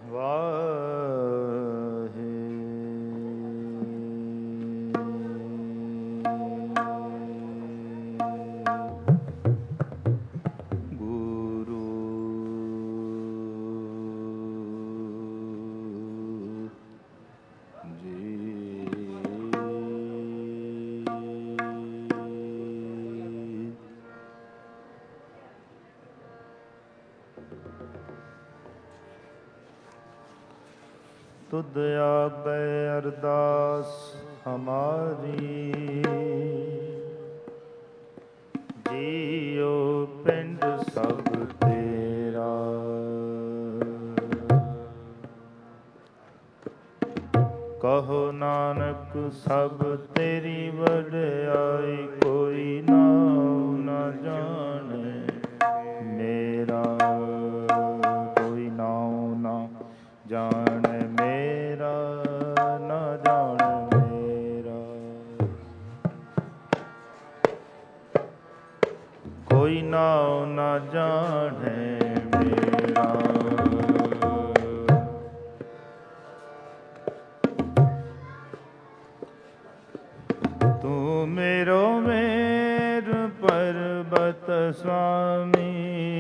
ਤੁਧ ਆਗੇ ਅਰਦਾਸ ਹਮਾਰੀ, ਜੀਉ ਪਿੰਡ ਸਭ ਤੇਰਾ। ਕਹੋ ਨਾਨਕ ਸਭ ਤੇਰੀ ਵਡਿਆਈ, ਕੋਈ ਨਾਉ ਨਾ ਜਾਣੇ ਮੇਰਾ। ਕੋਈ ਨਾਉ ਨਾ ਜਾਣੇ ਮੇਰਾ, ਨਾ ਜਾਣੇ ਮੇਰਾ। ਕੋਈ ਨਾਉ ਨਾ ਜਾਣੇ ਮੇਰਾ। ਤੂੰ ਮੇਰੋ ਮੇਰ ਪਰਬਤ ਸੁਆਮੀ,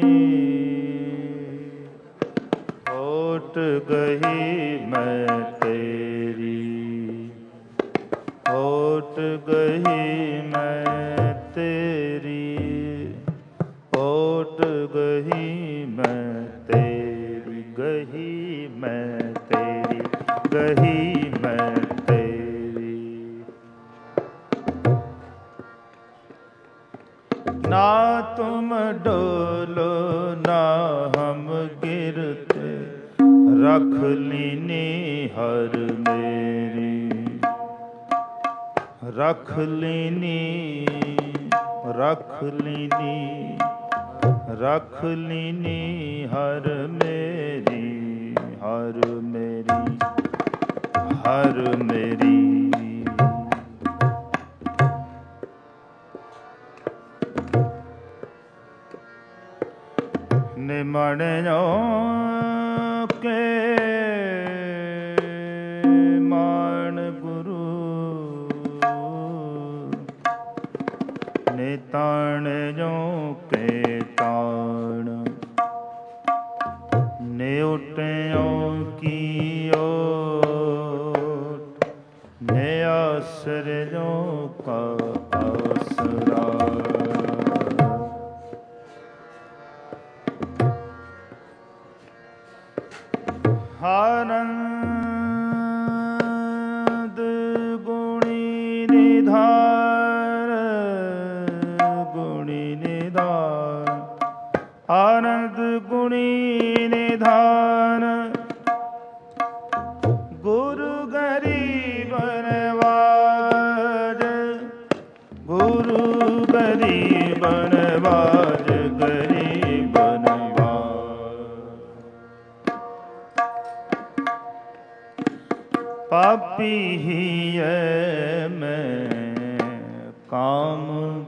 ਹੋਟ ਗਈ ਮੈਂ ਤੇਰੀ। ਹੋਟ ਗਈ ਮੈਂ ਤੇਰੀ। ਹੋਟ ਗਈ ਮੈਂ ਤੇਰੀ। ਗਈ ਮੈਂ ਤੇਰੀ। ਗਈ ਮੈਂ ਤੇਰੀ। ਨਾ ਤੁਮ ਡੋਲੋ ਨਾ ਹਮ गिरते, रख लीनी हर मेरी। रख लीनी, रख लीनी, रख लीनी हर मेरी। हर मेरी, हर मेरी। ਨਿਮਣਿਓ ਕੇ ਮਾਣ ਗੁਰੂ, ਨਿਤਾਣਿਓ ਕੇ ਤਾਣ। ਨਿਉਟਿਓ ਕੀ ਓਟ, ਨਿਆਸਰਿਓ ਕਾ ਆਸਰਾ। ਆਨੰਦ ਗੁਣੀ ਨਿਧਾਨ, ਗੁਣੀ ਨਿਧਾਨ। ਆਨੰਦ ਗੁਣੀ ਨਿਧਾਨ, ਗੁਰੂ ਗਰੀਬ ਨਵਾਜ। ਗੁਰੂ ਗਰੀਬ ਨਵਾਜ, ਗਰੀਬ पापी ही है मैं काम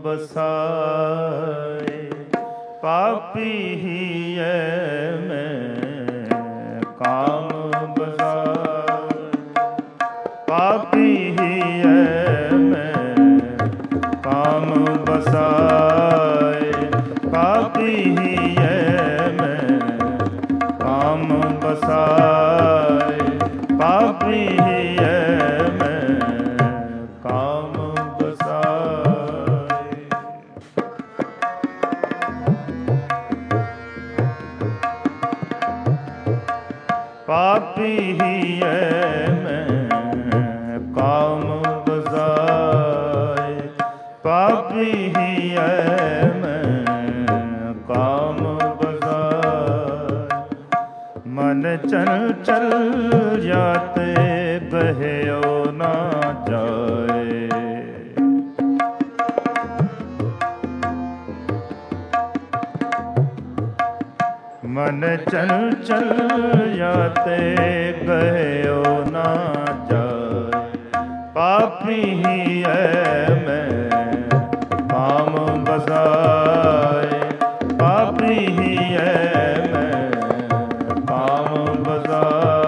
बसाए। पापी ही है मैं काम बसाए। पापी ही है मैं काम बसाए। पापी ही है मैं काम बसाए। पापी ही है मैं काम बसाए। पापी ही है मैं काम बसाए। पापी ही है मैं काम बसाए। मन चंचल जाते बहयो ना जाए। मन चंचल जाते गयो ना जाए। पापी ही है मैं काम बसाए। पापी ही है मैं काम बसाए।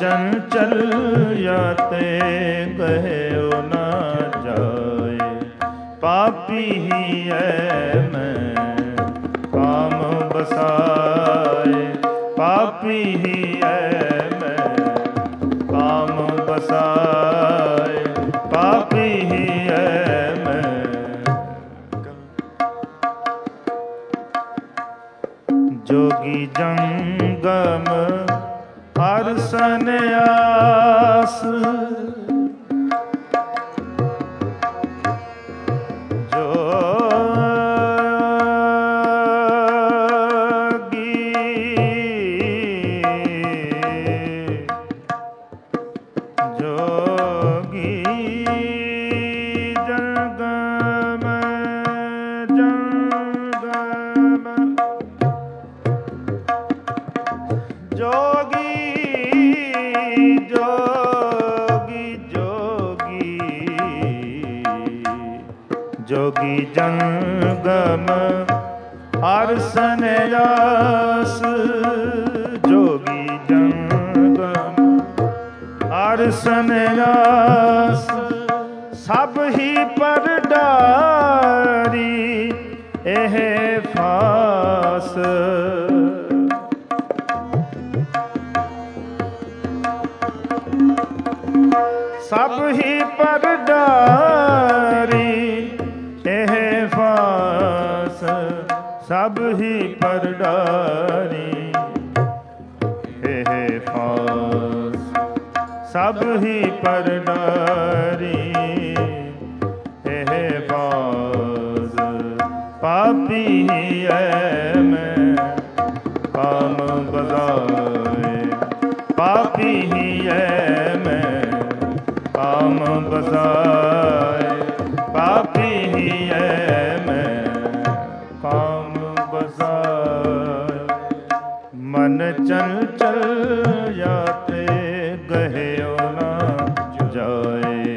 चंचल याते गयो ना जाए। पापी ही है मैं काम बसाए। पापी ही है मैं काम बसाए। पापी ही है मैं। जोगी जंगम हर सन्यास। जोगी जंगम हर सन्यास। जोगी जंगम हर सन्यास। सब ही पर डारी एह फास। सब ही पर डारी एह फास। सब ही पर डारी एह फास। सब ही पर डारी एह फास। पापी ही है मैं काम बसाए। पापी ही है मैं काम बसाए। पापी ही है मैं काम बसाए। मन चंचल याते गयो ना जाए।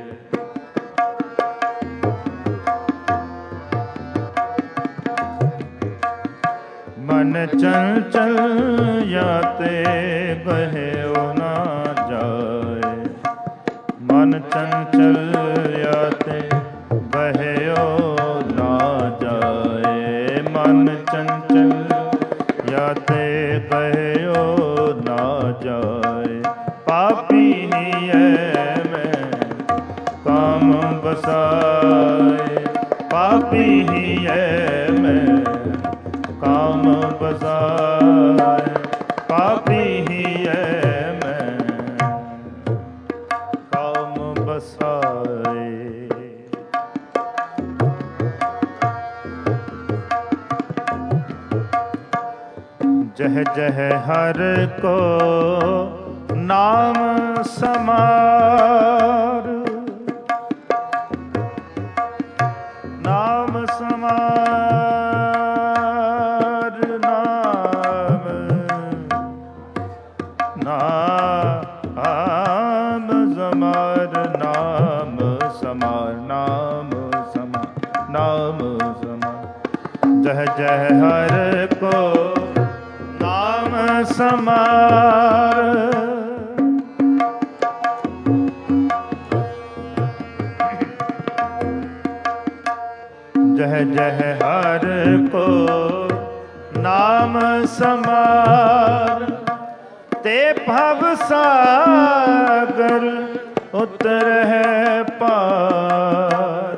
मन चंचल याते गयो ना जाए। मन चंचल याते गयो ना जाए। मन चंचल याते गयो ना जाए। पापी ही है मैं काम बसाए। पापी ही है मैं काम बसाए। पापी ही है मैं काम बसाए। जह जह हर को नाम समार। नाम समार। नाम नाम समार। नाम समार। नाम समार। नाम समार। जह जह हर को नाम समार। जह जह हर को नाम समार। ते भव सागर उतर है पार।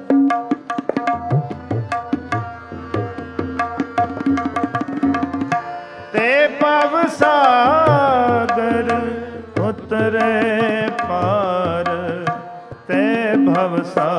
ते भव सागर उतरे पार। ते भव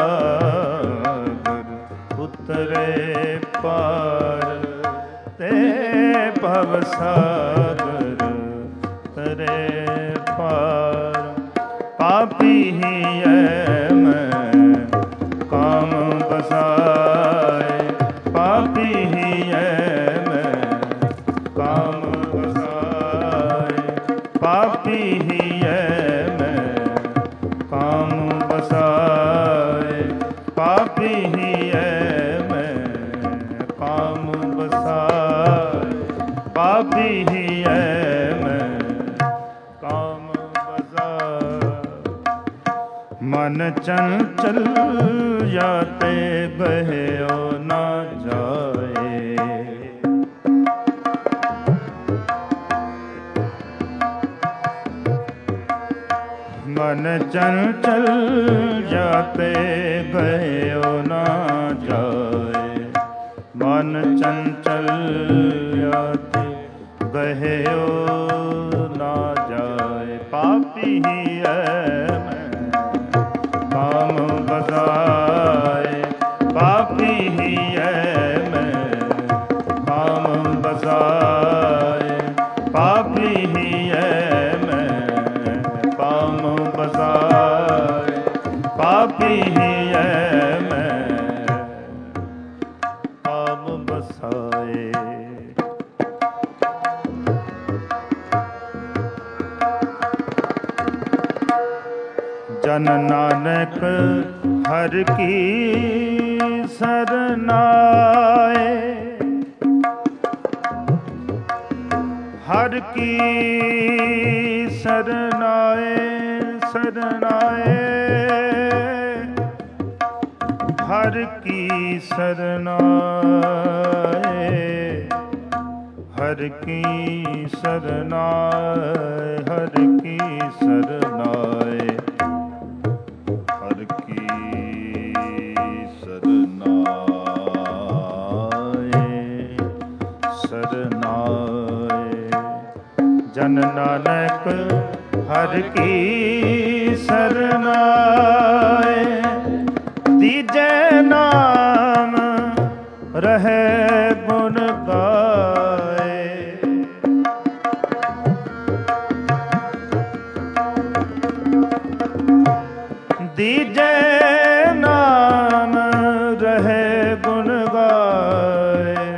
सागर उतरे पार। ते भव सागर उतरे पार। पापी ही है मैं काम बसाए। पापी ही है मैं काम बसाए। पापी ही है मैं काम बसाए। पापी ही है मैं काम बसाए। पापी ही है मैं काम ਚੰਚਲ ਜਾਤੇ ਬਹਿਓ ਨਾ ਜਾਏ। ਮਨ ਚੰਚਲ ਜਾਤੇ ਬਹਿਓ ਨਾ ਜਾਏ। ਮਨ ਚੰਚਲ ਜਾਤੇ ਬਹਿਓ ਨਾ ਜਾਏ। ਪਾਪੀ ਹੀ ਹੈ ਮੈਂ ਕਾਮ ਬਸਾਏ। ਪਾਪੀ ਹੀ ਹੈ ਮੈਂ ਕਾਮ ਬਸਾਏ। ਪਾਪੀ ਹੀ ਹੈ ਮੈਂ ਕਾਮ ਬਸਾਏ। ਪਾਪੀ ਹੀ ਹੈ ਮੈਂ ਕਾਮ ਬਸਾਏ। ਜਨ ਨਾਨਕ ਹਰਿ ਕੀ ਸਰਨਾਏ। ਹਰਿ ਕੀ ਸਰਨਾਏ। ਸਰਨਾਏ ਹਰਿ ਕੀ ਸਰਨਾਏ। ਹਰਿ ਕੀ ਸਰਨਾਏ। ਹਰਿ ਕੀ ਸਰਨਾਏ। ਹਰਿ ਕੀ ਸਰਨਾਏ। ਸਰਨਾਏ ਜਨ ਨਾਨਕ ਹਰਿ ਕੀ ਸਰਨਾਏ। ਤੀਜੈ ਨਾਮ ਰਹੇ ਗੁਣ ਗਾਏ। ਤੀਜੈ ਨਾਮ ਰਹੇ ਗੁਣ ਗਾਏ।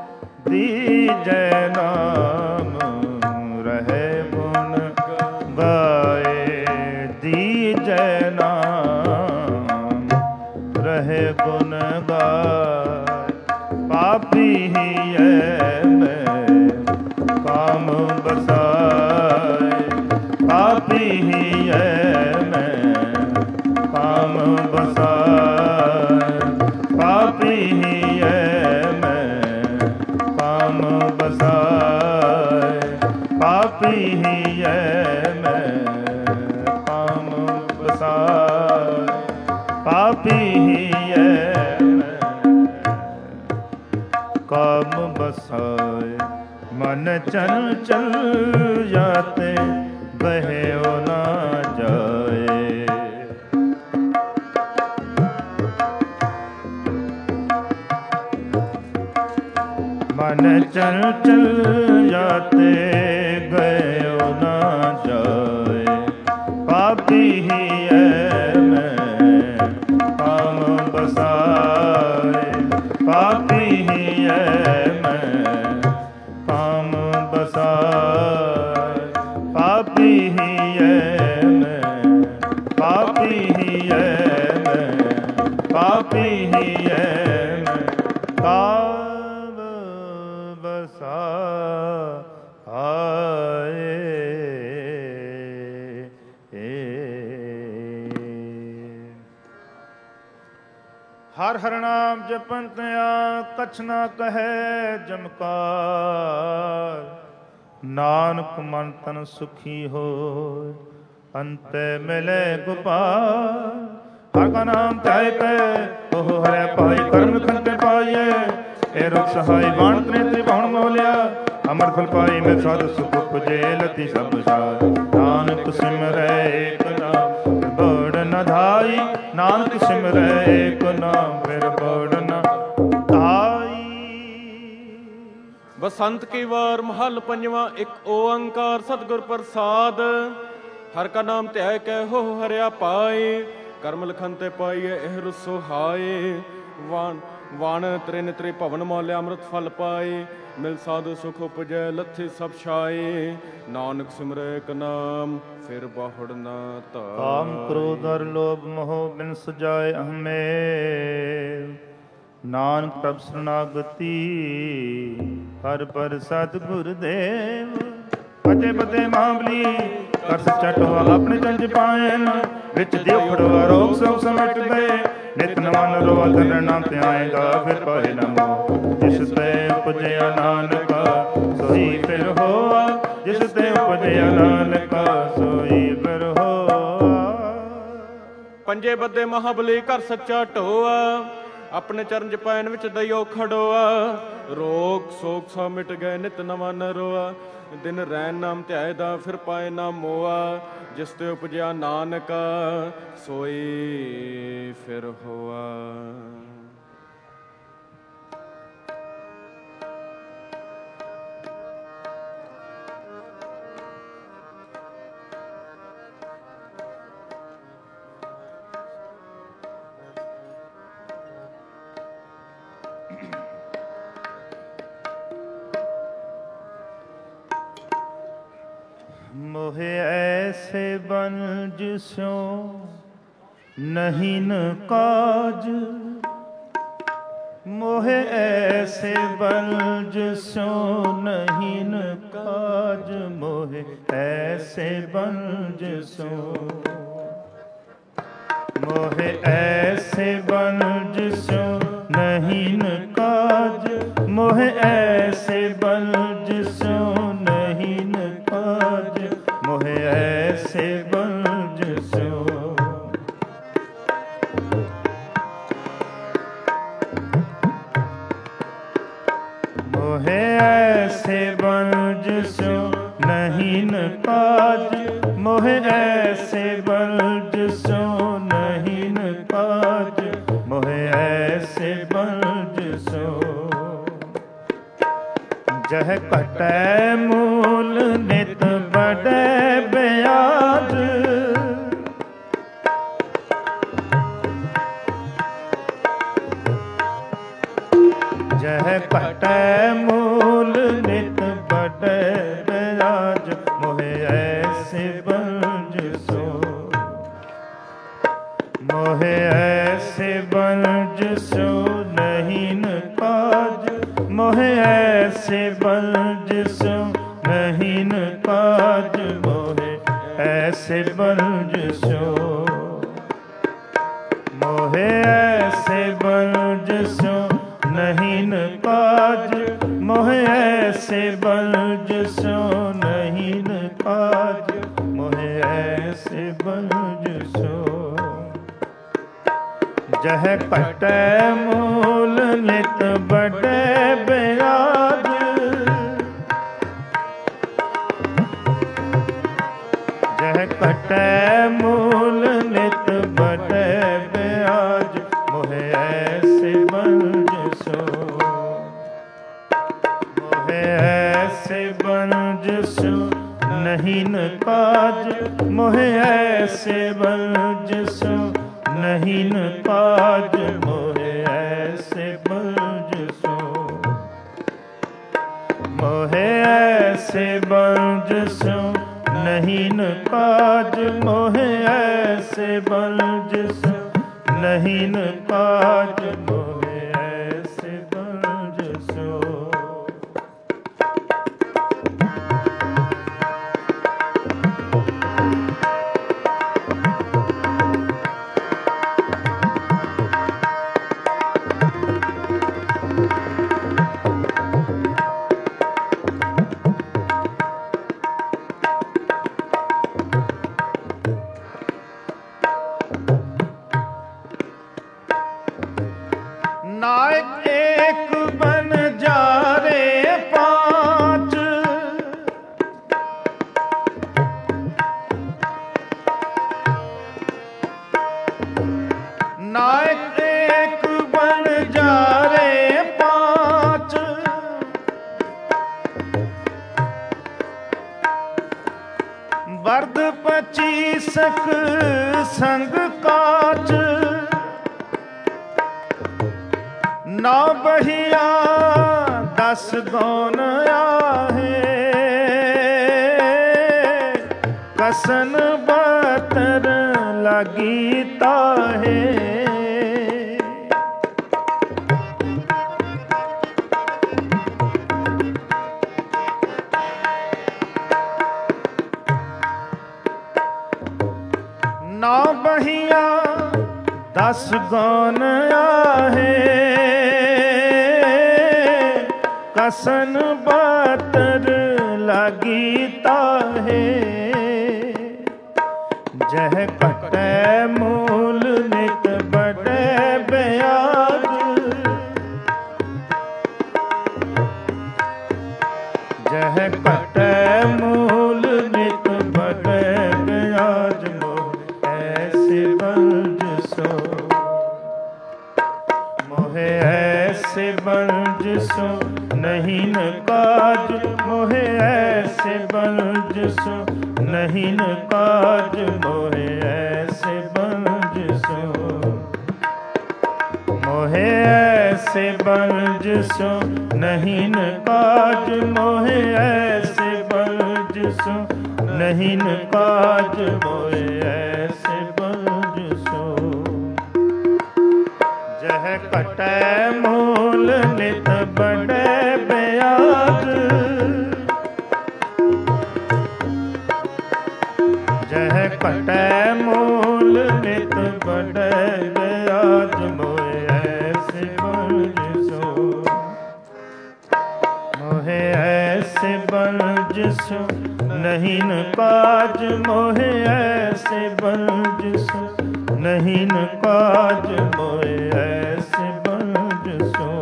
ਤੀਜੈ ਨਾਮ ਰਹੇ ਗੁਣ ਗਾਏ। ਤੀਜੈ ਨਾਮ ਰਹੇ ਗੁਣ ਗਾਏ। ਪਾਪੀ ਹੀ ਹੈ ਮੈਂ ਕਾਮ ਬਸਾਏ। ਪਾਪੀ ਹੀ ਹੈ ਮੈਂ ਕਾਮ ਬਸਾਏ। ਪਾਪੀ ਹੀ ਹੈ ਮੈਂ ਕਾਮ ਬਸਾਏ। ਪਾਪੀ ਹੀ ਹੈ ਮੈਂ ਕਾਮ ਬਸਾਏ। ਪਾਪੀ ਹੀ ਹੈ ਮੈਂ ਕਾਮ ਬਸਾਏ। ਮਨ ਚੰਚਲ ਜਾਤੇ ਬਹਿਓ ਨਾ ਜਾਏ। ਮਨ ਚੰਚਲ ਜਾਤੇ ਗਇਓ ਨਾ ਜਾਏ। ਪਾਪੀ ਹੀ ਹੈ ਮੈਂ ਕਾਮ ਬਸਾਏ। ਪਾਪੀ ਹੀ ਹੈ ਮੈਂ ਕਾਮ ਬਸਾਏ। ਪਾਪੀ ਹੀ ਹੈ ਮੈਂ ਪਾਪੀ ਹੀ ਹੈ ਮੈਂ ਪਾਪੀ ਹੀ ਹੈ ਮੈਂ ਕਾਮ ਬਸਾਏ। ਹਰ ਹਰ ਨਾਮ ਜਪੰਤ ਆ ਕਛ ਨਾ ਕਹੈ ਜਮਕਾਰ। ਨਾਨਕ ਮਨ ਤਨ ਸੁਖੀ ਹੋਇ ਅੰਤੈ ਮਿਲੈ ਗੋਪਾਲ। ਹਰ ਕਾ ਨਾਮ ਧਿਆਇ ਕੈ ਉਹ ਹਰੈ ਪਾਈ। ਕਰਮ ਖੰਤੇ ਪਾਈਐ ਇਹ ਰੁਖ ਸਹਾਈ। ਬਾਣ ਤ੍ਰਿ ਭਾਉਣ ਮੋਲਿਆ ਅਮਰ ਫਲ ਪਾਈ। ਮੈਂ ਸਾਧ ਸੁਖ ਉਪਜੇ ਲਤੀ ਸਭ ਸਾਧ। ਨਾਨਕ ਸਿਮਰੈ ਏਕ ਨਾਮ ਬੜ ਨ ਧਾਈ। ਨਾਨਕ ਸਿਮਰੈ ਏਕ ਨਾਮ ਫਿਰ ਬੜ ਨ ਧਾਈ। ਬਸੰਤ ਕੀ ਵਾਰ ਮਹੱਲ ਪੰਜਵਾਂ। ਇੱਕ ਓੰਕਾਰ ਸਤਿਗੁਰ ਪ੍ਰਸਾਦ। ਹਰ ਕਾ ਨਾਮ ਧਿਆਇ ਕੈ ਹੋ ਹਰਿਆ ਪਾਏ। ਕਰਮ ਲਖਨ ਤੇ ਪਾਈਏ ਇਹ ਰੁਸੋ ਹਾਏ। ਵਾਣ ਤ੍ਰਿਨ ਤ੍ਰਿ ਭਵਨ ਮੌਲਿਆ ਅੰਮ੍ਰਿਤ ਫਲ ਪਾਏ। ਮਿਲ ਸਾਧੂ ਸੁਖ ਉਪਜੈ ਲੱਥੀ ਸਭ ਛਾਏ। ਨਾਨਕ ਸਿਮਰੈ ਏਕ ਨਾਮ ਫਿਰ ਬਾਹੜ ਨਾ ਧਾਈ। ਕਾਮ ਕ੍ਰੋਧ ਅਰ ਲੋਭ ਮੋਹ ਬਿਨ ਸਜਾਏ ਹਮੇ। ਨਾਨਕ ਪ੍ਰਭ ਸਰਨਾਗਤੀ ਹਰਿ ਪ੍ਰਸਾਦ ਗੁਰਦੇਵ। ਫਤਿਹ ਫਤਿਹ ਮਹਾਬਲੀ ਕਰ ਸੱਚਾ ਟੋਆ ਆਪਣੇ ਚੰਜ ਪਾਇਨ ਵਿੱਚ ਦਿਓ ਫੜਵਾ ਰੋਗ ਸਭ ਸਮਟ ਗਏ ਨਿਤ ਨਵਨ ਰੋਆ ਤਨ ਨਾਮ ਤੇ ਆਏਗਾ ਫਿਰ ਪਾਏ ਨਾ ਮੋਹ ਜਿਸ ਤੇ ਉਪਜਿਆ ਨਾਨਕਾ ਸੋਈ ਫਿਰ ਹੋਆ ਜਿਸ ਤੇ ਉਪਜਿਆ ਨਾਨਕਾ ਸੋਈ ਫਿਰ ਹੋਆ। ਪੰਜੇ ਬੱਦੇ ਮਹਾਬਲੀ ਕਰ ਸੱਚਾ ਢੋਆ ਆਪਣੇ ਚਰਨ ਚ ਪੈਨ ਵਿੱਚ ਦਈਓ ਖੜੋਆ ਰੋਗ ਸੋਗ ਸਾ ਮਿਟ ਗਏ ਨਿਤ ਨਵਾਂ ਨਰੋਆ ਦਿਨ ਰੈਨ ਨਾਮ ਧਿਆਏ ਦਾ ਫਿਰ ਪਾਏ ਨਾ ਮੋਆ ਜਿਸ ਤੇ ਉਪਜਿਆ ਨਾਨਕ ਸੋਈ ਫਿਰ ਹੋਆ। मोहे ऐसे बंज स्यो नहीं न काज मोहे ऐसे बंज स्यो नहीं न काज मोहे ऐसे बंज स्यो मोहे ऐसे बंज स्यो नहीं न काज मोहे ऐसे बंज स्यो नहीं न काज मोहे ऐसे बंज स्यो मोहे ऐसे बंज स्यो नहीं न काज मोहे ऐसे बंज स्यो नहीं न काज मोहे ऐसे बंज स्यो जह कटै मूल नित बढ़ै ब्याज जह कटै मूल नित बढ़ै ब्याज मोहे ऐसे बंज सो मोहे ऐसे बंज सो नहीं न काज मोहे ऐसे बंज सो नहीं न काज मोहे ऐसे बंज सो मोहे ऐसे बंज सो नहीं न काज मोहे ऐसे बंज सो नहीं न काज मोहे ऐसे बंज सो जह कटै मूल नित बढ़ै ब्याज जह कटै मूल नित बढ़ै ब्याज मोहे ऐसे बंज सो मोहे ऐसे बंज सो नहीं न काज मोहे ऐसे बंज सो नहीं न काज मोहे ऐसे बंज सो मोहे ऐसे बंज सो नहीं न काज मोहे ऐसे बंज सो नहीं न काज मोहे ऐसे बंज सो नायक एक बन जा रे पांच नायक एक बन जा रे पांच बर्द 25 संग काच नौ बहिया 10 गौन आहे कसन बतर लगी ताहे असन बातर लागी ताहे, जह कटै मूल नित बड़े ब्याज, जह कटै मूल नित बड़े ब्याज, मोह ऐसे बंज सो, मोह ऐसे बंज सो नहीं न काज, मोह ऐसे बंज सो नहीं न काज, मोह ऐसे बंज सो, मोह ऐसे बंज सो नहीं न काज, मोह ऐसे बंज सो नहीं न काज, मोह ऐसे बंज सो, जह कटै मूल नित बड़े ब्याज, जह कटै मूल नित बड़े ब्याज, मोह ऐसे बंज सो, मोह ऐसे बंज सो नहीं न काज, मोह ऐसे बंज सो नहीं न काज, मोह ऐसे बंज सो,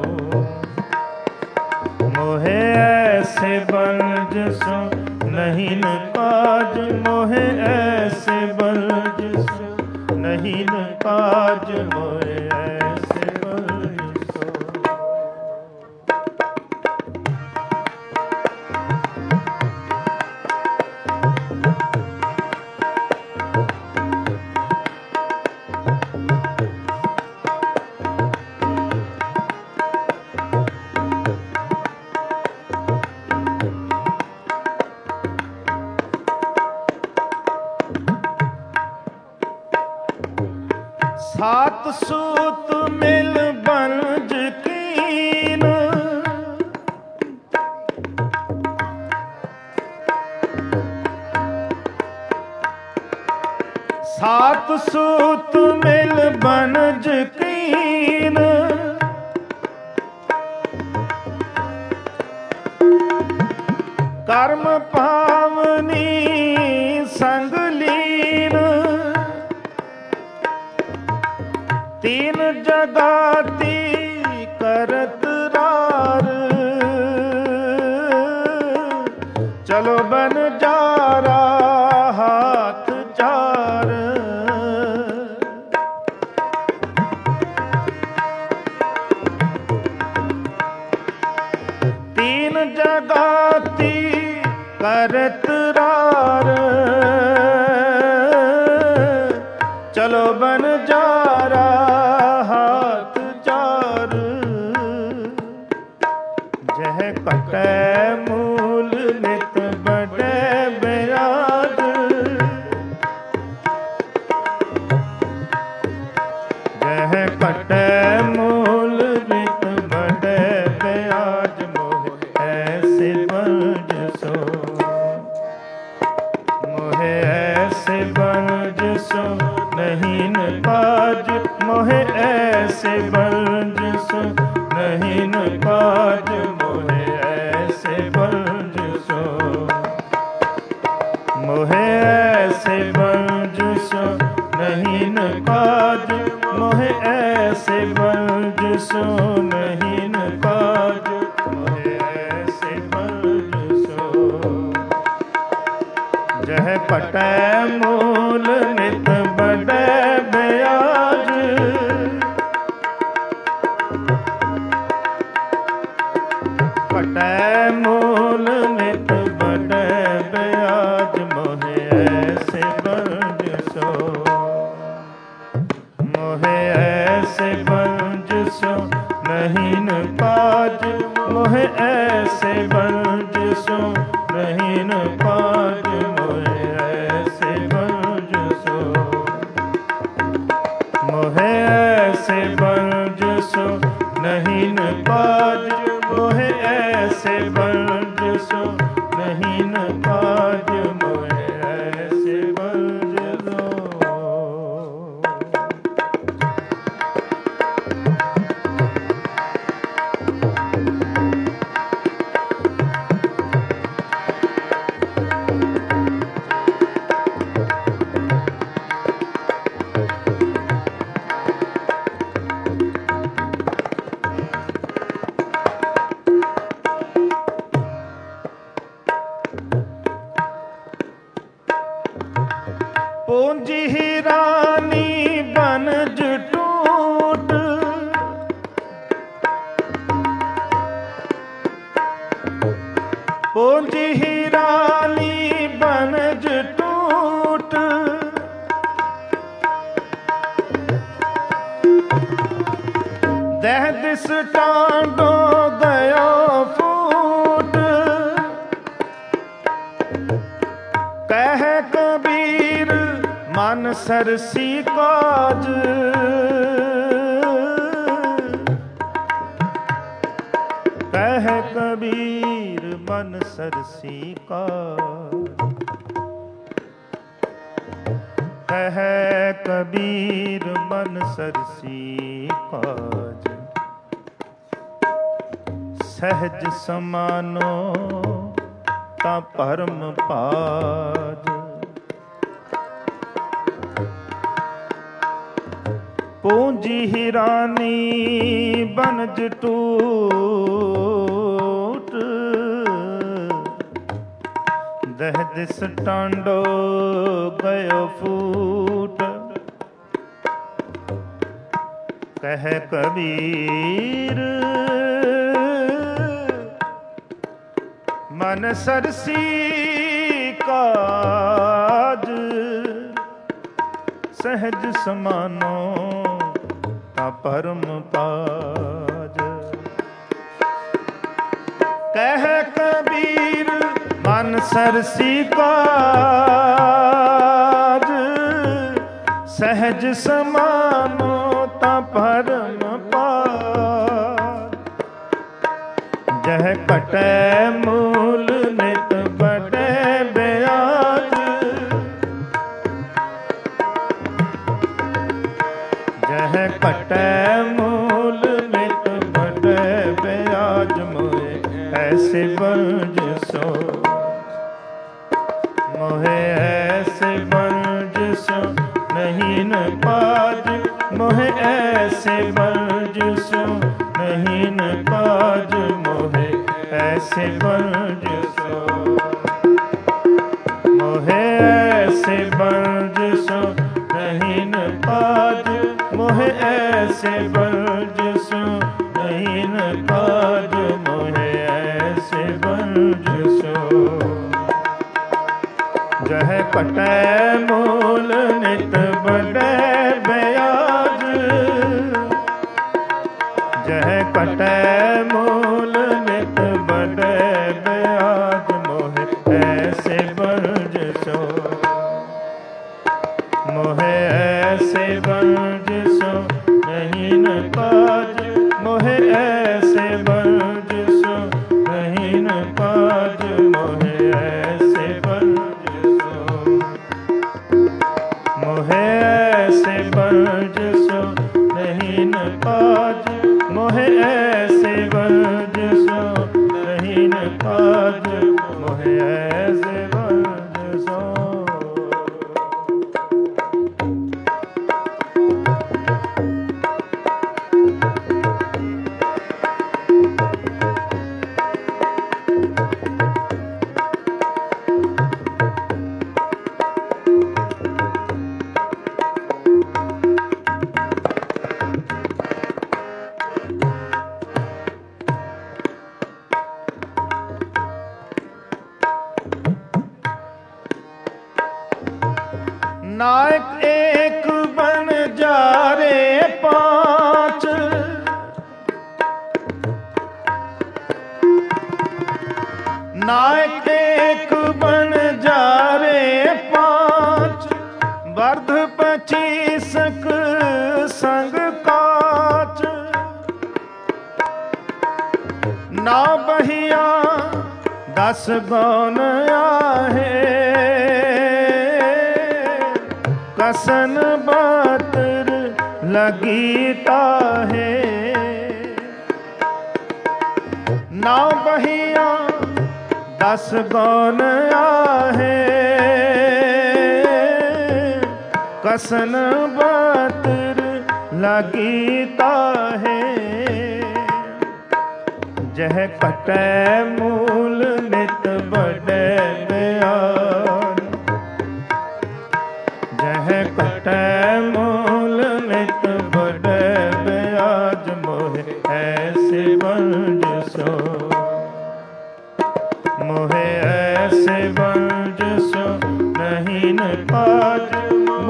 मोह ऐसे बंज सो नहीं न काज, मोह ऐसे बंज सो नहीं न काज, मोह ऐसे बंज सो। सात सूत मिल बनज कीन, सात सूत मिल बनज कीन, कर्म पावनी संग लीन, तीन जगाती करत रार, चलो बन जारा हाथ चार, तीन जगाती करत रार, चलो बन जारा हाथ चार, जह कटै मूल नित बड़े ब्याज, जह कटै मूल नित बड़े ब्याज, मोह ऐसे बंज सो, मोह ऐसे बंज सो नहीं न काज, मोह ऐसे बंज सो नहीं न काज, मोह ऐसे बंज सो, मोह ऐसे बंज सो नहीं न काज, मोह ऐसे बंज सो नहीं न काज, मोह ऐसे बंज सो, जह कटै मूल नित बड़े ब्याज, कटै मूल नित बड़े ब्याज, मोह ऐसे बंज सो, मोह ऐसे बंज सो नहीं न काज, मोह ऐसे बंज सो नहीं न काज, मोह ऐसे बंज सो, मोह ऐसे बंज सो नहीं न काज, मोह ऐसे बंज सो नहीं न काज, मोह ऐसे बंज सो। पूंजी हीरानी बनज टूट, दह दिस टांडो गयो फूट। कह कबीर मन सरसी काज, कह कबीर मन सरसी काज, कह कबीर मन सरसी काज। सहज समानो ता परम पाज, पूंजी हीरानी बनज टूट, दह दिस टांडो गयो फूट। कह कबीर मन सरसी काज, सहज समानो ता परम पाज। कह कबीर मन सरसी काज, सहज समानो ता परम पाज। जह कटै मूल नित बड़े ब्याज, जह कटै मूल नित बड़े ब्याज। मोहे ऐसे बंज सो, मोहे ऐसे बंज सो नहीं न पाज। मोहे ऐसे बंज सो नहीं न पाज, मोहे ऐसे बंज सो, मोहे ऐसे बंज सो नहीं न पाज। मोहे ऐसे बंज सो नहीं न पाज, मोहे ऐसे बंज सो। जह कटै मूल नित बड़े ब्याज, जह कटै मूल नित बड़े ब्याज। मोहे ऐसे बंज सो, मोहे ऐसे बंज सो नहीं न पाज। मोहे ऐसे बंज सो नहीं न पाज, मोहे ऐसे बंज सो, मोहे ऐसे बंज सो नहीं न पाज। मोहे ऐसे बंज सो नहीं न पाज, मोहे ऐसे बंज सो। नायक एक बन जा रे पांच, नायक एक बन जा रे पांच। वर्ध पचीसक संग काच, ना बहिया 10 गौन आहे। कसन बातर लगी ताहे, ना बहिया 10 गौन आहे। कसन बातर लगी ताहे, जह कटै मूल नित बड़े ब्याज। जह कटै मूल नित बड़े ब्याज, मोहे ऐसे बंज सो, मोहे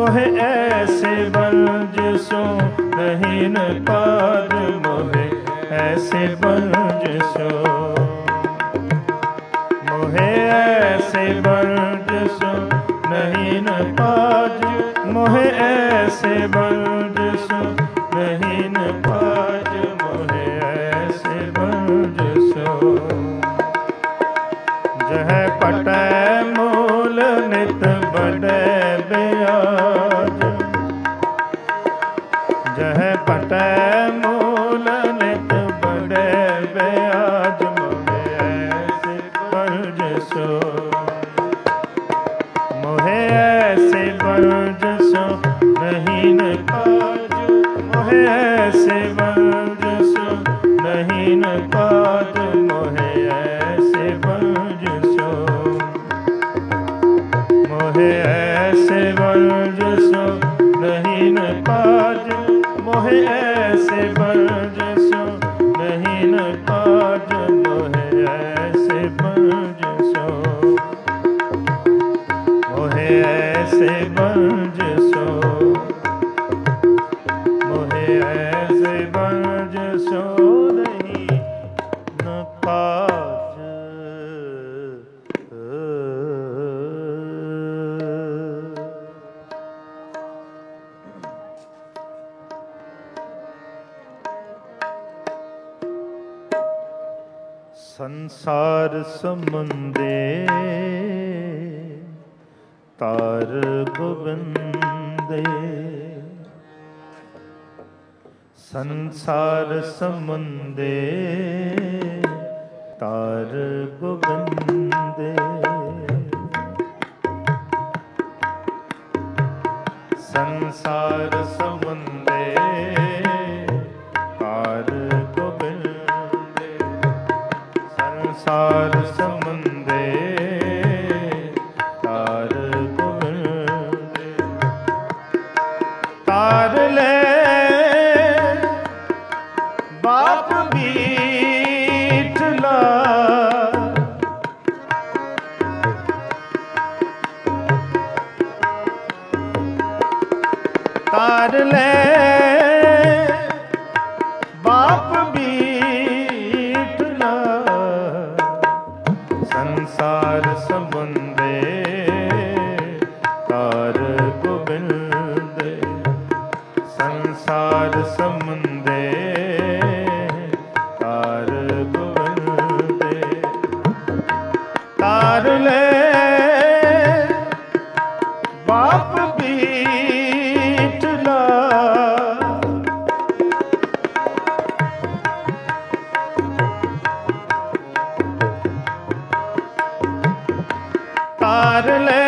मोहे ऐसे बंज सो नहीं न पाज, मोहे ऐसे बंज सो, मोहे ऐसे बंज सो नहीं न पाज, मोहे ऐसे बंज सो नहीं न पाज, मोहे ऐसे बंज सो। जह पटै मूल नित बढ़ै ब्याज, जह पटै मूल नित बढ़ै ब्याज, मोहे ऐसे बंज सो, मोहे ऐसे बंज सो नहीं न पाज, मोहे ऐसे बंज सो नहीं न पाज, मोहे ऐसे बंज सो, मोहे ऐसे बंज सो नहीं न पाज, मोहे ऐसे बंज सो नहीं न पाज, मोहे ऐसे बंज सो, मोहे ऐसे बंज सो, मोहे ऐसे बंज सो नहीं न पाज। संसार समुंदे तार गोविंदे, संसार समुंदे तार गोविंदे, संसार समुंदे तार गोविंदे, संसार समुंदे तार गोविंदे, तार ले बाप बीठला, तार ले बाप बीठला, संसार समुंदे तार गोविंदे, संसार समुंदे तार गोविंदे, तार ले बाप बीठला, तार ले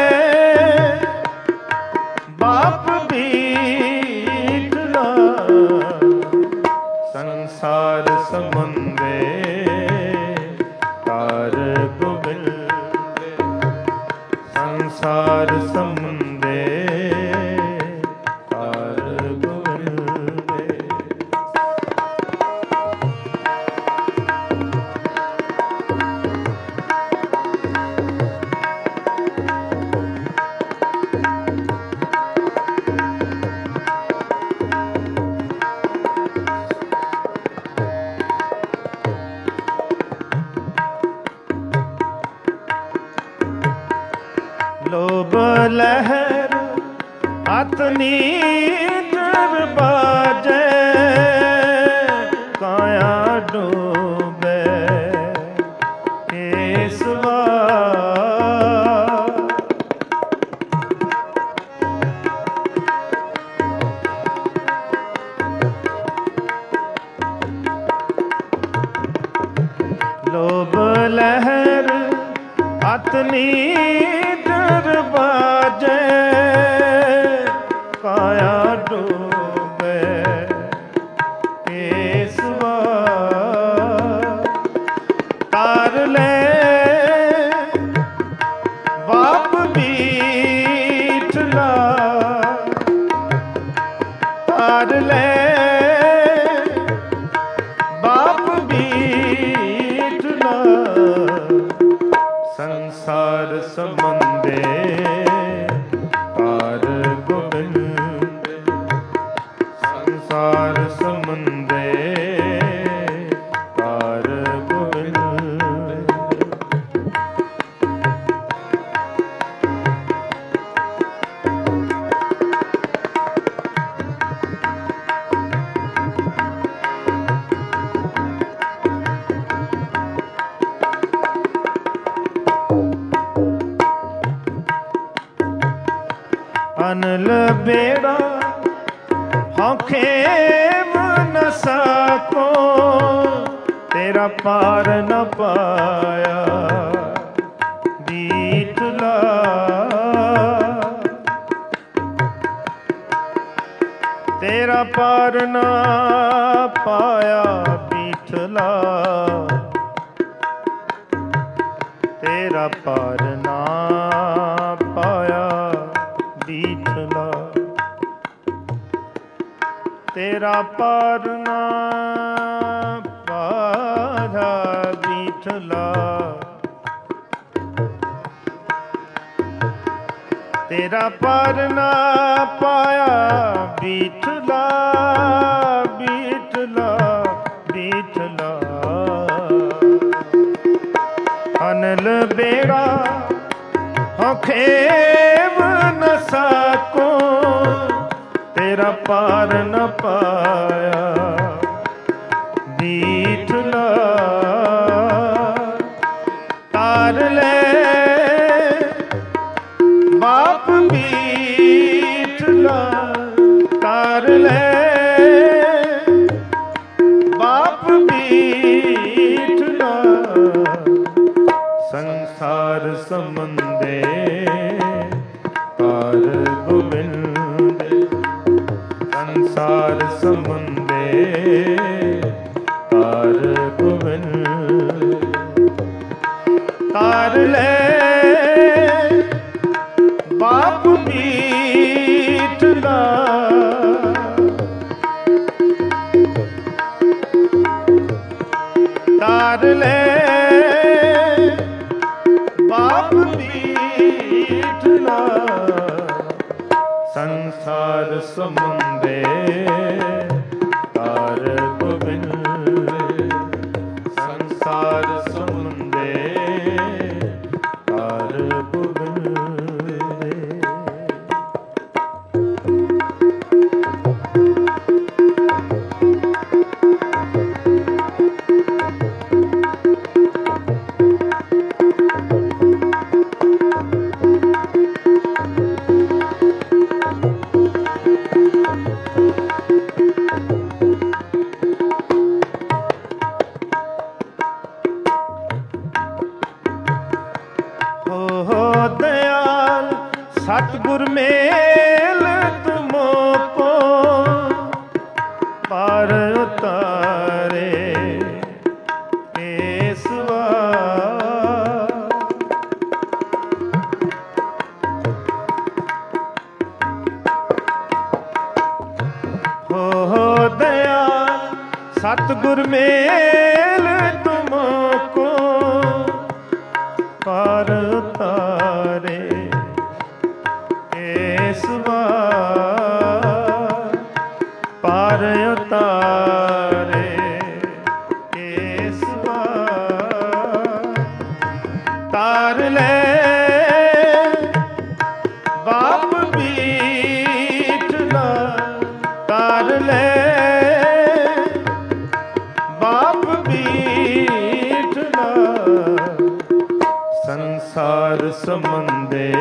बाप बीठला, संसार समुंदे तार गोविंदे, संसार समुंदे तार गोविंदे। लोभ लहर अतनी डर बाजे, काया डूबे केसवा, लोभ लहर अतनी डर बाजे, काया डूबे केसवा, तार ले बाप बीठला, तार ले बाप बीठला, संसार समा ਅਨਲ ਬੇੜਾ ਹਉ ਖੇਮ ਨ ਸਕੋ, ਤੇਰਾ ਪਾਰ ਨ ਪਾਇਆ ਬੀਠਲਾ। ਤੇਰਾ ਪਾਰ ਨ ਪਾਇਆ ਬੀਠਲਾ, ਤੇਰਾ ਪਾਰ ਨਾ ਪਾਇਆ ਬੀਠਲਾ। ਤੇਰਾ ਪਾਰ ਨਾ ਪਾਇਆ ਬੀਠਲਾ, ਤੇਰਾ ਪਾਰ ਨਾ ਪਾਇਆ ਬੀਠਲਾ, ਬੀਠਲਾ, ਬੀਠਲਾ। ਅਨਲ ਬੇੜਾ ਹਉ ਖੇਮ ਨ ਸਕੋ, ਤੇਰਾ ਪਾਰ ਨ ਪਾਇਆ ਬੀਠਲਾ। ਤਾਰ ਲੈ ਬਾਪ ਬੀਠਲਾ, ਤਾਰ ਲੈ ਬਾਪ ਬੀਠਲਾ। ਸੰਸਾਰ ਸੰਬੰਧੇ ਪਾਰ ਗੋਬਿੰਦ, ਸੰਸਾਰ ਸੰਬੰਧੇ ਪਾਰ ਗੋਬਿੰਦ। ਤਾਰ ਲੈ ਬਾਪ ਬੀਠਲਾ, ਤਾਰ ਲੈ ਬਾਪ ਬੀਠਲਾ। ਸੰਸਾਰ ਸੰਬੰਧੇ ਪਾਰ ਗੋਬਿੰਦ, ਸੰਸਾਰ ਸੰਬੰਧੇ ਪਾਰ ਗੋਬਿੰਦ। ਸਤਿਗੁਰ ਮੇਲ ਤੁਮੋ ਕੋ, ਪਾਰ ਉਤਾਰੇ ਕੇਸਵਾ। ਹੋ ਦਇਆਲ ਸਤਿਗੁਰ ਮੇਲ ਤੁਮੋ ਕੋ, ਪਾਰ ਉਤਾਰੇ ਕੇਸਵਾ। ਪਾਰ ਉਤਾਰੇ ਕੇਸਵਾ। ਤਾਰ ਲੈ ਬਾਪ ਬੀਠਲਾ, ਤਾਰ ਲੈ ਬਾਪ ਬੀਠਲਾ। ਸੰਸਾਰ ਸੰਬੰਧੇ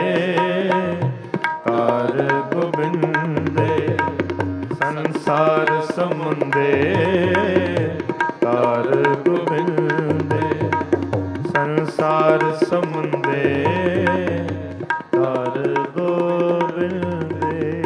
ਪਾਰ ਗੋਬਿੰਦੇ, ਸੰਸਾਰ ਸੰਬੰਧੇ ਪਾਰ ਗੋਬਿੰਦੇ, ਸੰਸਾਰ ਸੰਬੰਧੇ ਪਾਰ ਗੋਬਿੰਦੇ।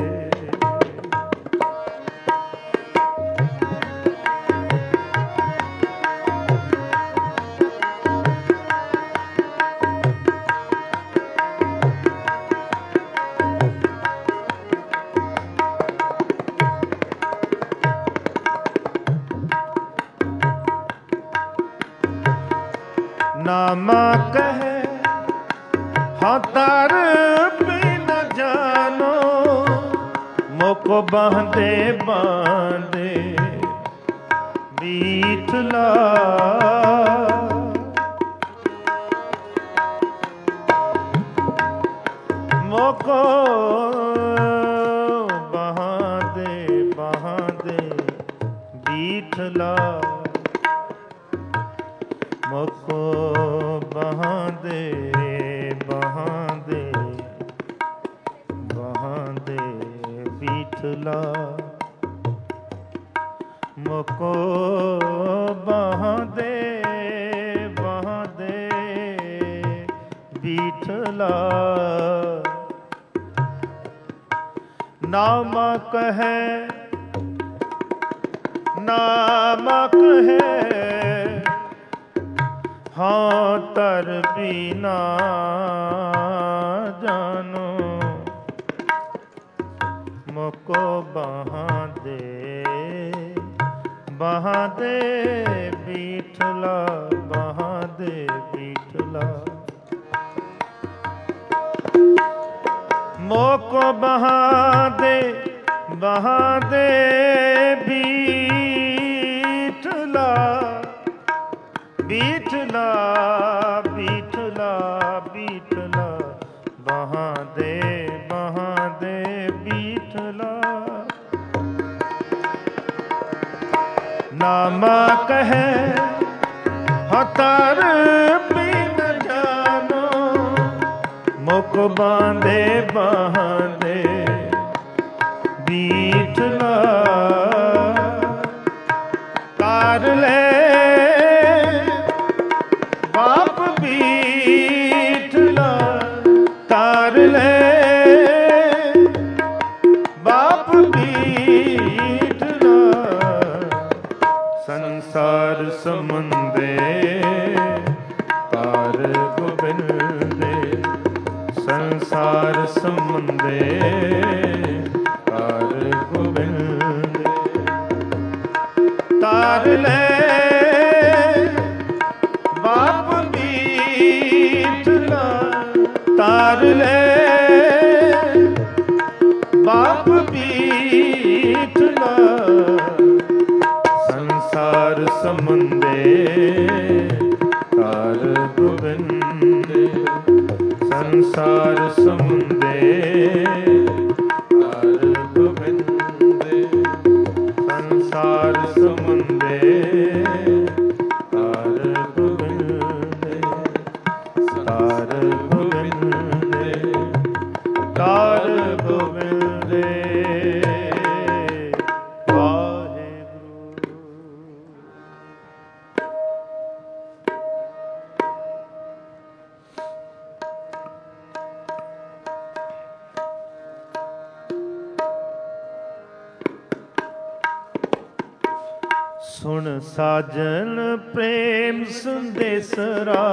ਨਾਮਾ ਕਹੇ ਹਾਂ ਦਰ ਬਿਨ ਜਾਨੋ, ਮੋਕੋ ਬਾਂਦੇ ਬਾਂਦੇ ਬੀਠਲਾ। ਮੋਕੋ ਬਾਂਦੇ ਬਾਂਦੇ ਬੀਠਲਾ। ਮੋਕੋ ਬਹਾਂਦੇ ਬਹਾਂਦੇ ਬਹਾਂਦੇ ਬੀਠਲਾ ਮੁਕੋ ਬਾਹਾਂ ਦੇ ਬੀਠਲਾ ਨਾਮਕ ਹੈ ਨਾਮਕ ਹੈ ਹਾਂ ਤਰ ਬਿਨਾ ਜਾਨੋ ਮੁਕੋ ਬਾਹਾਂ ਦੇ ਬੀਠਲਾ ਬਾਹਾਂ ਦੇ ਬੀਠਲਾ ਮੋਕੋ ਬਾਹਾਂ ਦੇ ਬੀਠਲਾ ਬੀਠਲਾ ਬੀਠਲਾ ਬੀਠਲਾ ਬਾਹਾਂ ਦੇ ਬੀਠਲਾ ਨਾਮਾ ਕਹੈ ਹਤਰ ਬਿਨ ਜਾਨੋ ਮੁਖ ਬਾਂਦੇ ਬੀਠਲਾ ਤਾਰ ਲੈ ਬਾਪ ਬੀਠਲਾ ਤਾਰ ਲੈ ਬਾਪ ਬੀਠਲਾ ਸੰਸਾਰ ਸਮੁੰਦੇ ਪਾਰ ਗੋਬਿੰਦੇ ਸੰਸਾਰ ਸਮੁੰਦੇ ਪਾਰ ਗੋਬਿੰਦੇ ਤਾਰ ਲੈ ਬਾਪ ਬੀਠਲਾ ਤਾਰ ਲੈ ਬਾਪ ਬੀਠਲਾ ਸੰਸਾਰ ਸਮੁੰਦੇ ਤਾਰ ਗੋਬਿੰਦੇ ਸੰਸਾਰ ਸਮੁੰਦੇ ਤਾਰ ਗੋਬਿੰਦੇ ਸੰਸਾਰ ਸਮੁੰਦੇ ਤਾਰ ਗੋਬਿੰਦੇ ਤਾਰ ਗੋਬਿੰਦੇ ਤਾਰ ਗੋਬਿੰਦੇ ਸੁਣ ਸਾਜਨ ਪ੍ਰੇਮ ਸੰਦੇਸਰਾ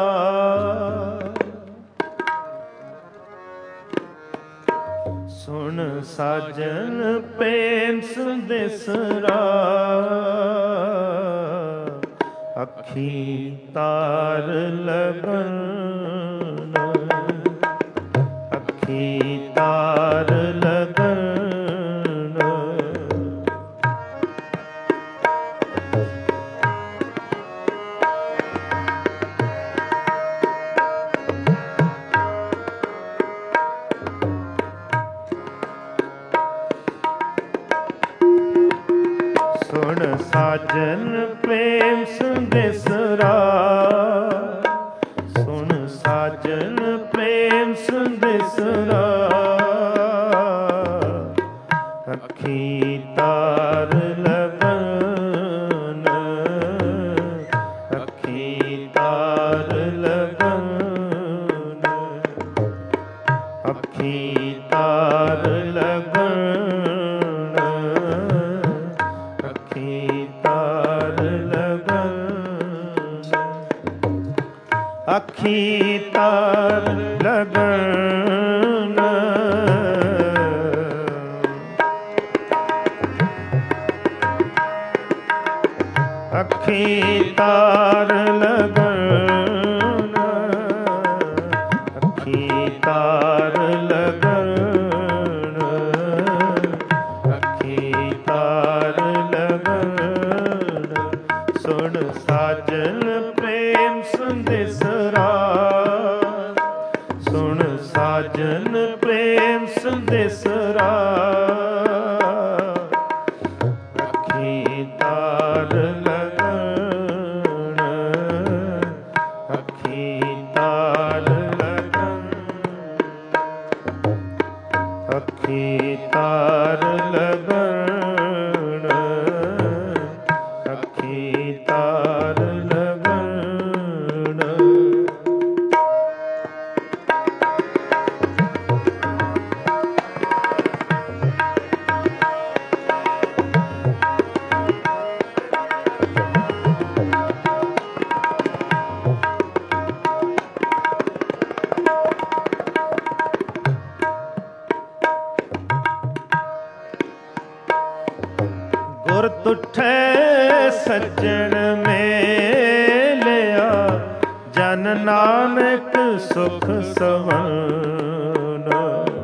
ਸੁਣ ਸਾਜਨ ਪ੍ਰੇਮ ਸੰਦੇਸਰਾ ਅੱਖੀ ਤਾਰ ਲਗਨ ਅੱਖੀ ਤਾਰ ਲਗਨ ਸੁਣ ਸਾਜਨ ਪ੍ਰੇਮ ਸੰਦੇਸਰਾ ਸੁਣ ਸਾਜਨ ਪ੍ਰੇਮ ਸੰਦੇਸਰਾ ਅੱਖੀ ਤਾਰ ਲਗਨ ਅੱਖੀ ਤਾਰ ਲਗਨ ਅੱਖੀ ਤਾਰ ਲਗਨ ਅੱਖੀ ਤਾਰ ਲਗਨ ਅੱਖੀ ਤਾਰ ਲਗਨ ਅੱਖੀ ਤਾਰ ਲਗਨ ਅੱਖੀ ਤਾਰ ਲਗਨ ਸੁਣ ਸਾਜਨ ਪ੍ਰੇਮ ਸੰਦੇਸਰਾ ਸੁਣ ਸਾਜਨ ਪ੍ਰੇਮ ਸੰਦੇਸਰਾ ਅੱਖੀ ਤਾਰ ਲਗਨ ਅੱਖੀ ਤਾਰ ਲਗਨ ਅੱਖੀ ਤਾਰ ਲਗਨ ਸੱਜਣ ਮੇਲਿਆ, ਜਨ ਨਾਨਕ ਸੁਖ ਸਵਨ।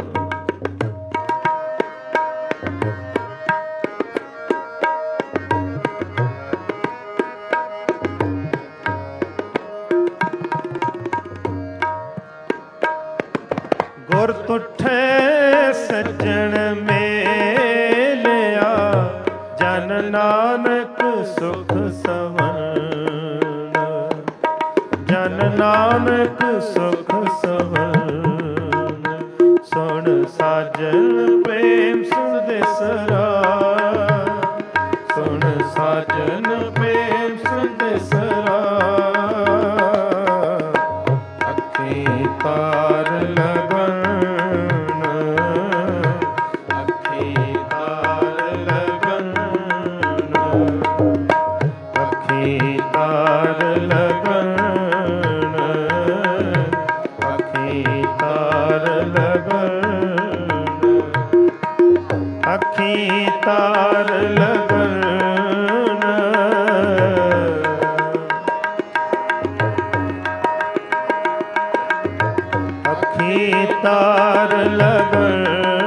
ਗੁਰ ਤੁਠੇ ਸੱਜਣ ਮੇਲਿਆ, ਜਨ ਨਾਨਕ ਸੁਖ ਸਵਨ। ਜਨ ਨਾਨਕ ਸੁਖ ਸਵਨ। ਸੁਣ ਸਾਜਨ ਪ੍ਰੇਮ ਸੰਦੇਸਰਾ, ਸੁਣ ਸਾਜਨ ਪ੍ਰੇਮ ਸੰਦੇਸਰਾ। ਅੱਖੀ ਤਾਰ ਲਗਨ, ਅੱਖੀ ਤਾਰ ਲਗਨ, ਅੱਖੀ ਤਾਰ ਲਗਨ, ਅੱਖੀ ਤਾਰ ਲਗਨ, ਅੱਖੀ ਤਾਰ ਲਗਨ। ਅੱਖੀ ਤਾਰ ਲਗਨ,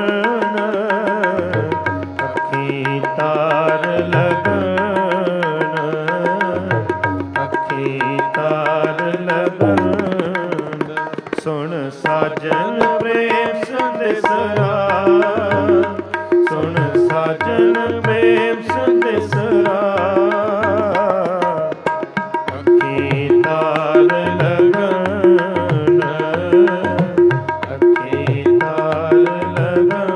ਅੱਖੀ ਤਾਰ ਲਗਨ, ਅੱਖੀ ਤਾਰ ਲਗਨ। ਸੁਣ ਸਾਜਨ ਪ੍ਰੇਮ ਸੰਦੇਸਰਾ, ਸੁਣ ਸਾਜਨ ਪ੍ਰੇਮ ਸੰਦੇਸਰਾ। ਅੱਖੀ ਤਾਰ ਲਗਨ, ਅੱਖੀ ਤਾਰ ਲਗਨ।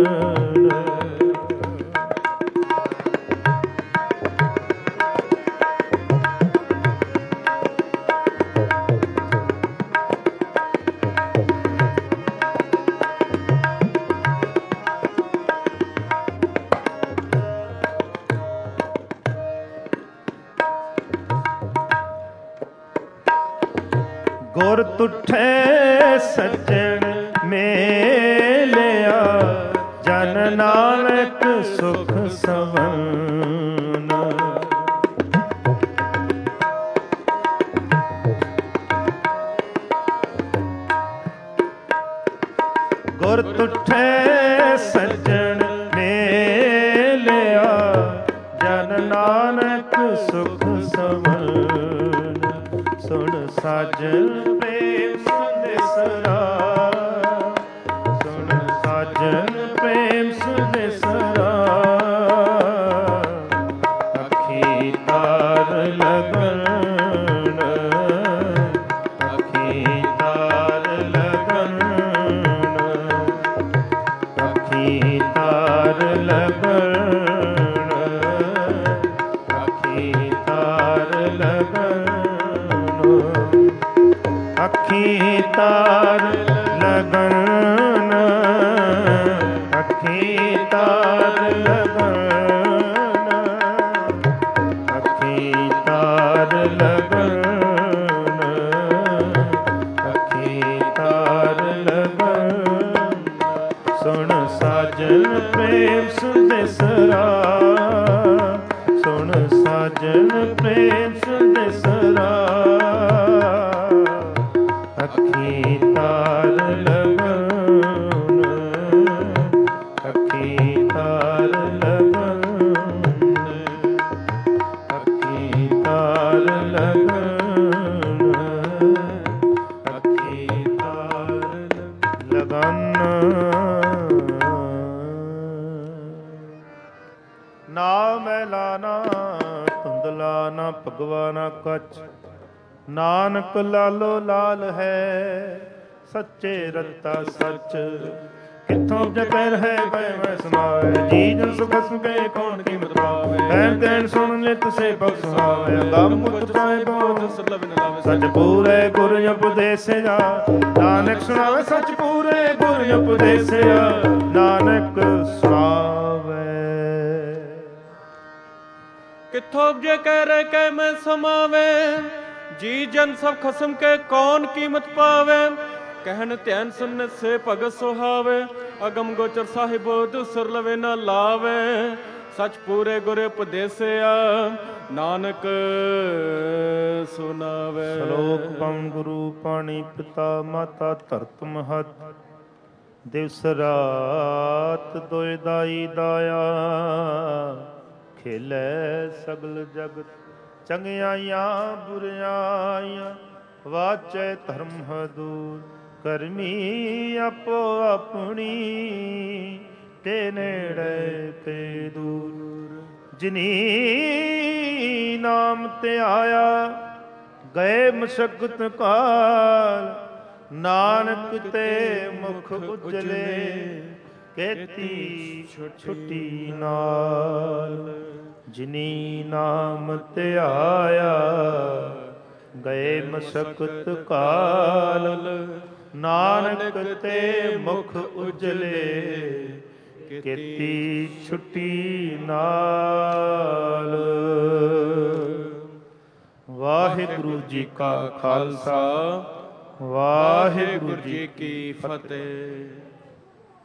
ਗੁਰ ਤੁਠੇ ਸੱਜਣ ਮੇਲਿਆ, ਜਨ ਨਾਨਕ ਸੁਖ ਸਵਨ। ਗੁਰ ਤੁਠੇ ਸੱਜਣ ਮੇਲਿਆ, ਜਨ ਨਾਨਕ ਸੁਖ ਸਵਨ। ਸੁਣ ਸਾਜਨ ਪ੍ਰੇਮ ਸੰਦੇਸਰਾ, ਸੁਣ ਸਾਜਨ ਪ੍ਰੇਮ ਸੰਦੇਸਰਾ। ਅੱਖੀ ਤਾਰ ਲਗਨ, ਅੱਖੀ ਤਾਰ ਲਗਨ, ਅੱਖੀ ਤਾਰ ਲਗਨ, ਅੱਖੀ ਤਾਰ ਲਗਨ, ਅੱਖੀ ਤਾਰ ਲਗਨ, ਅੱਖੀ ਤਾਰ ਲਗਨ, ਅੱਖੀ ਤਾਰ ਲਗਨ, ਅੱਖੀ ਤਾਰ ਲਗਨ। ਸੁਣ ਸਾਜਨ ਪ੍ਰੇਮ ਸੰਦੇਸਰਾ, ਸੁਣ ਸਾਜਨ ਪ੍ਰੇਮ ਸੰਦੇਸਰਾ। ਅੱਖੀ ਤਾਰ ਲਗਨ, ਅੱਖੀ ਤਾਰ ਲਗਨ, ਅੱਖੀ ਤਾਰ ਲਗਨ, ਅੱਖੀ ਤਾਰ ਲਗਨ। ਨਾ ਮੈਲਾ ਨਾ ਧੁੰਦਲਾ, ਨਾ ਭਗਵਾ ਨਾ ਕੱਚ, ਨਾਨਕ ਲਾਲੋ ਲਾਲ ਹੈ, ਸੱਚੇ ਰਤਾ ਸੱਚ। ਕਿੱਥੋਂ ਜਪੈ ਹੈ ਪੈ ਮੈਂ ਸਮਾਏ, ਜੀ ਜਨ ਸੁਖ ਸੁਖੇ ਕੌਣ ਕੀਮਤ ਪਾਵੇ। ਐਨ ਤੈਨ ਸੁਣ ਲਿਤ ਸੇ ਬਖ ਸੁਹਾਵੇ, ਗਮ ਮੁਕਤ ਪਾਏ ਬਹੁਤ ਸੁਲਭ ਨ ਲਾਵੇ। ਸੱਚ ਪੂਰੇ ਗੁਰ ਉਪਦੇਸਿਆ, ਨਾਨਕ ਸੁਣਾਵੇ। ਸੱਚ ਪੂਰੇ ਗੁਰ ਉਪਦੇਸਿਆ, ਨਾਨਕ ਸੁਣਾਵੇ। ਕਿੱਥੋਂ ਜੇ ਕਹਿ ਰੇ ਕਹਿ ਮੈਂ ਸਮਾਵੇ, जी जन सब खसम के कौन कीमत पावे। कहन ध्यान सुन से भगत सुहावे, अगम गोचर साहिब दूसर लवे न लावे। ਸਚ ਪੂਰੇ ਗੁਰ ਉਪਦੇਸਿਆ ਨਾਨਕ ਸੁਨਾਵੇ। ਸ਼ਲੋਕ ਪਵਨ ਗੁਰੂ ਪਾਣੀ ਪਿਤਾ ਮਾਤਾ ਧਰਤ ਮਹਤ ਦਿਵਸ ਰਾਤ ਦੋਇ ਦਾਈ ਦਾਇਆ ਖੇਲੇ ਸਗਲ ਜਗਤ ਚੰਗਿਆਈਆਂ ਬੁਰਿਆਈਆਂ ਵਾਚੈ ਧਰਮ ਹਦੂਰ ਕਰਮੀ ਆਪੋ ਆਪਣੀ ਤੇ ਨੇੜੇ ਤੇ ਦੂਰ ਜਿਨੀ ਨਾਮ ਤੇ ਆਇਆ ਗਏ ਮਸ਼ਕਤ ਕਾਲ ਨਾਨਕ ਤੇ ਮੁਖ ਉਜਲੇ ਕੇਤੀ ਛੁੱਟੀ ਨਾਲ ਜਿਨੀ ਨਾਮ ਤੇ ਆਇਆ ਗਏ ਮਸ਼ਕਤ ਕਾਲ ਨਾਨਕ ਤੇ ਮੁਖ ਉਜਲੇ ਕੀਤੀ ਛੁੱਟੀ ਨਾਲ। ਵਾਹਿਗੁਰੂ ਜੀ ਕਾ ਖਾਲਸਾ ਵਾਹਿਗੁਰੂ ਜੀ ਕੀ ਫਤਿਹ।